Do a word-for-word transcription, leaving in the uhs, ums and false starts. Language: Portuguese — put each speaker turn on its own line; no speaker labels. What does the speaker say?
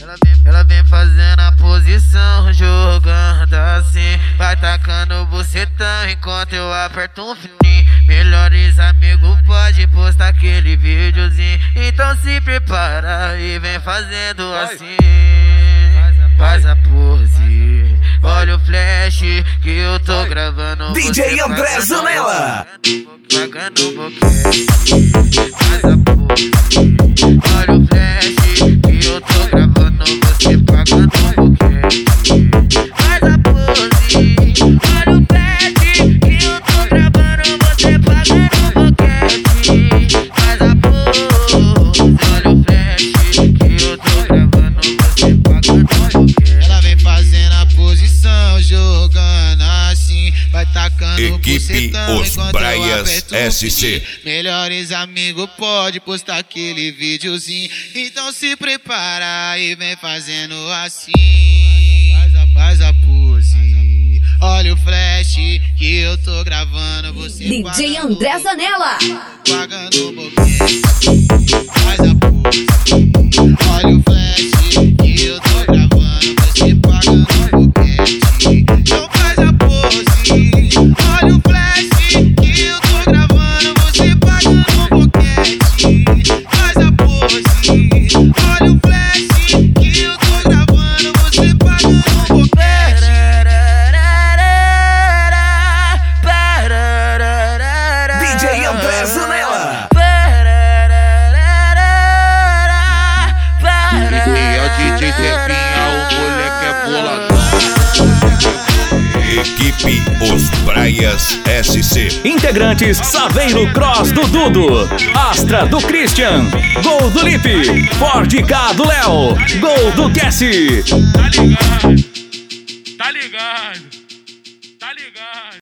Ela vem, ela vem fazendo a posição, jogando assim. Vai tacando bucetão enquanto eu aperto um fininho. Melhores amigos pode postar aquele videozinho. Então se prepara e vem fazendo assim. Faz a pose, olha o flash que eu tô gravando.
D J André Zanella.
Pagando o boquete. Faz a pose, olha o flash que eu tô gravando. Você pagando o boquete. Faz a pose, olha o flash que eu tô gravando. Você pagando o boquete. Faz a pose, olha o flash que eu tô gravando. Você pagando o boquete.
Ela vem fazendo a posição, jogando assim. Vai tacando
Equipe
bucetão
Os
enquanto
Praias
eu aperto o
S C.
fininho. Melhores amigos pode postar aquele videozinho. Então se prepara e vem fazendo assim. Faz a, faz a pose, olha o flash que eu tô gravando. Você
D J André Zanella.
pagando o boquete. Faz a pose, olha o flash que eu tô gravando. Você pagando o boquete. Então faz a pose, olha o flash que eu tô gravando. Você pagando o boquete. Faz a pose, olha o flash que eu tô gravando. Você pagando o boquete.
D J André Zanella.
E é o D J Zefinha, o moleque é boladão.
Equipe Os Praias S C.
Integrantes: Saveiro Cross do Dudu, Astra do Christian, Gol do Lipe, Ford K do Léo, Gol do Cassie.
Tá ligado, tá ligado, tá ligado.